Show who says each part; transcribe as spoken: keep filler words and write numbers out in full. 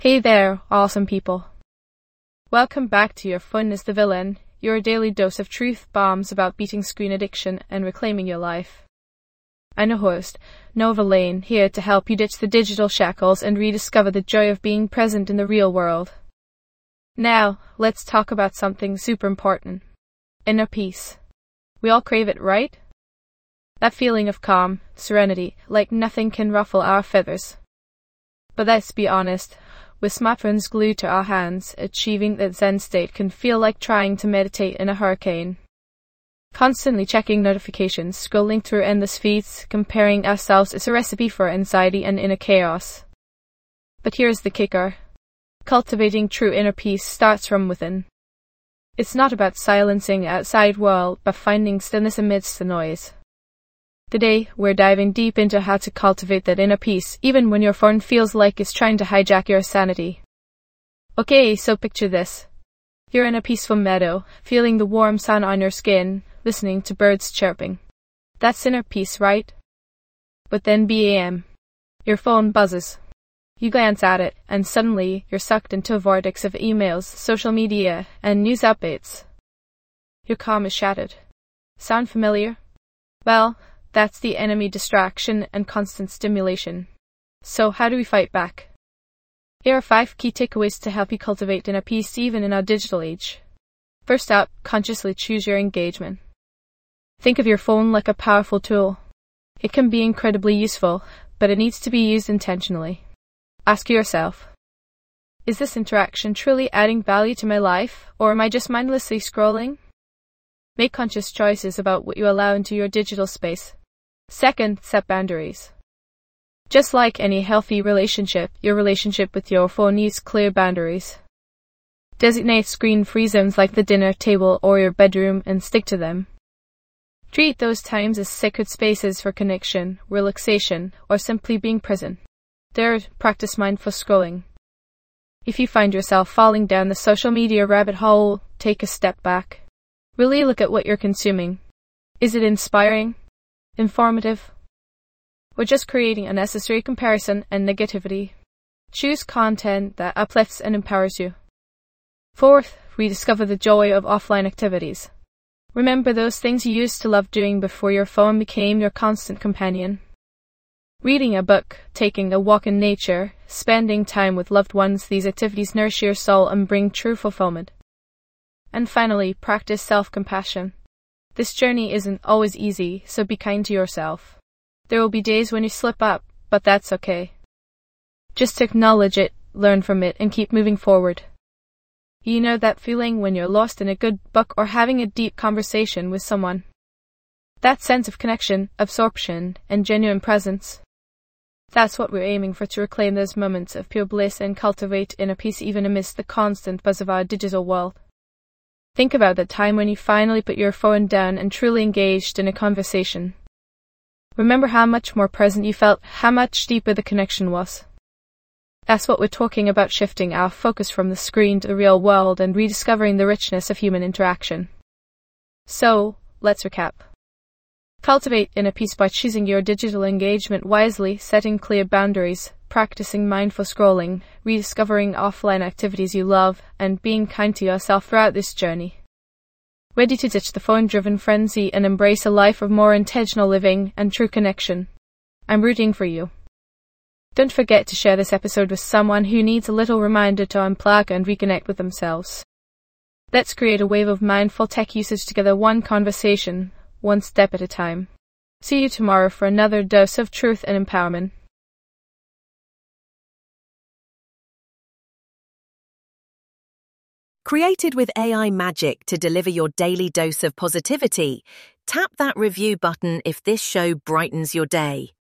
Speaker 1: Hey there, awesome people. Welcome back to Your Fun is the Villain, your daily dose of truth bombs about beating screen addiction and reclaiming your life. I'm your host, Nova Lane, here to help you ditch the digital shackles and rediscover the joy of being present in the real world. Now, let's talk about something super important. Inner peace. We all crave it, right? That feeling of calm, serenity, like nothing can ruffle our feathers. But let's be honest, with smartphones glued to our hands, achieving that Zen state can feel like trying to meditate in a hurricane. Constantly checking notifications, scrolling through endless feeds, comparing ourselves is a recipe for anxiety and inner chaos. But here's the kicker. Cultivating true inner peace starts from within. It's not about silencing outside world, but finding stillness amidst the noise. Today, we're diving deep into how to cultivate that inner peace, even when your phone feels like it's trying to hijack your sanity. Okay, so picture this. You're in a peaceful meadow, feeling the warm sun on your skin, listening to birds chirping. That's inner peace, right? But then bam, your phone buzzes. You glance at it, and suddenly you're sucked into a vortex of emails, social media, and news updates. Your calm is shattered. Sound familiar? Well, that's the enemy: distraction and constant stimulation. So how do we fight back? Here are five key takeaways to help you cultivate inner peace even in our digital age. First up, consciously choose your engagement. Think of your phone like a powerful tool. It can be incredibly useful, but it needs to be used intentionally. Ask yourself, is this interaction truly adding value to my life, or am I just mindlessly scrolling? Make conscious choices about what you allow into your digital space. Second, set boundaries. Just like any healthy relationship, your relationship with your phone needs clear boundaries. Designate screen-free zones like the dinner table or your bedroom and stick to them. Treat those times as sacred spaces for connection, relaxation, or simply being present. Third, practice mindful scrolling. If you find yourself falling down the social media rabbit hole, take a step back. Really look at what you're consuming. Is it inspiring? Informative? Or just creating unnecessary comparison and negativity? Choose content that uplifts and empowers you. Fourth, rediscover the joy of offline activities. Remember those things you used to love doing before your phone became your constant companion. Reading a book, taking a walk in nature, spending time with loved ones, these activities nourish your soul and bring true fulfillment. And finally, practice self-compassion. This journey isn't always easy, so be kind to yourself. There will be days when you slip up, but that's okay. Just acknowledge it, learn from it, and keep moving forward. You know that feeling when you're lost in a good book or having a deep conversation with someone? That sense of connection, absorption, and genuine presence. That's what we're aiming for, to reclaim those moments of pure bliss and cultivate inner peace even amidst the constant buzz of our digital world. Think about the time when you finally put your phone down and truly engaged in a conversation. Remember how much more present you felt, how much deeper the connection was. That's what we're talking about, shifting our focus from the screen to the real world and rediscovering the richness of human interaction. So, let's recap. Cultivate inner peace by choosing your digital engagement wisely, setting clear boundaries, practicing mindful scrolling, rediscovering offline activities you love, and being kind to yourself throughout this journey. Ready to ditch the phone-driven frenzy and embrace a life of more intentional living and true connection. I'm rooting for you. Don't forget to share this episode with someone who needs a little reminder to unplug and reconnect with themselves. Let's create a wave of mindful tech usage together, one conversation, one step at a time. See you tomorrow for another dose of truth and empowerment.
Speaker 2: Created with A I magic to deliver your daily dose of positivity, tap that review button if this show brightens your day.